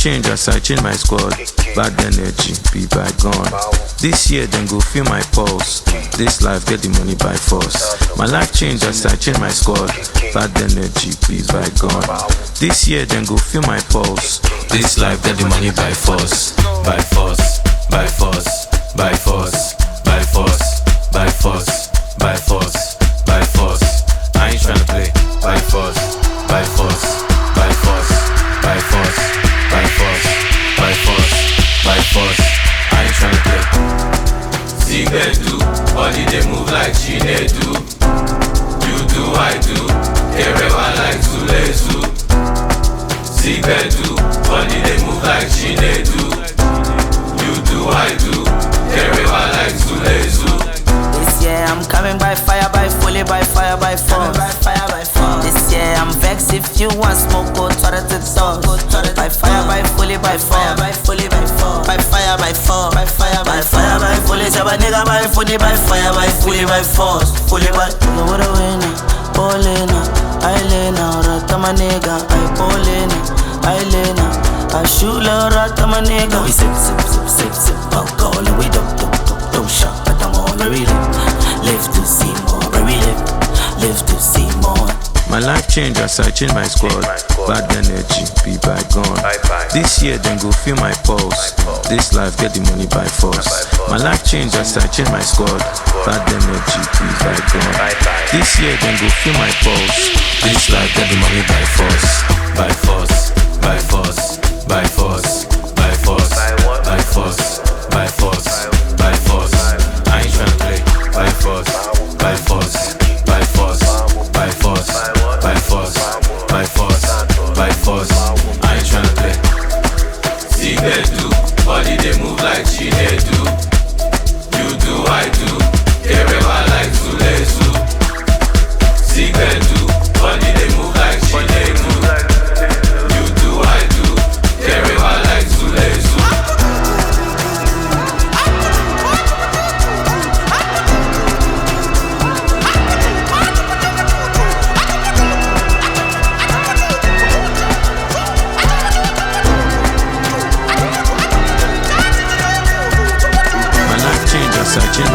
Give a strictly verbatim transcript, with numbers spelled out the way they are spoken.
change as I change my squad. Bad energy, be bygone. This year then go feel my pulse. This life get the money by force. My life change as I change my squad. Bad energy, be bygone. This year then go feel my pulse. This life get the money by force. By force, by force, by force, by force, by force, by force, by force. I ain't tryna play. By force, by force, by force, by force, by force, by force, by force. I ain't tryna play. Zigedu, body they move like Chinedu. You do, I do, Erewa like Zulezu. Zigedu, body they move like Chinedu. You do, I do, Erewa like Zulezu. This year I'm coming by fire, by fully, by fire, by force. By fire, by force. This year I'm vexed if you want smoke, go to the top. By fire, by fully, by fire, by fully, by force. By fire, by force. By fire, by fire, by fully. Jabba nigga, by fully, by fire, by fully, by force. Fully, by. You woulda winna, Paulina, Ailena, Ratama nigga, I Paulina, Ailena, I shoot la Ratama nigga. We sip, sip, sip, sip, sip, alcohol and we don't, don't, don't, don't shot, but I'm on the really. Live to see more, we live, live to see more. My life change as I change my squad. Bad energy, be bygone. This year then go feel my pulse. This life get the money by force. My life change as I change my squad. Bad energy, be bygone. This year then go feel my pulse. This life get the money by force. By force, by force, by force, by force, by force, by force, by force. I ain't tryna play. By force, by force, by force, by force, by force, by force, by force. I ain't tryna play. Zigedu, body they move like Chinedu. You do, I do, Erewa like Zulezu. Zigedu, body they move like Chinedu. You do, I do, Erewa like Zulezu. I change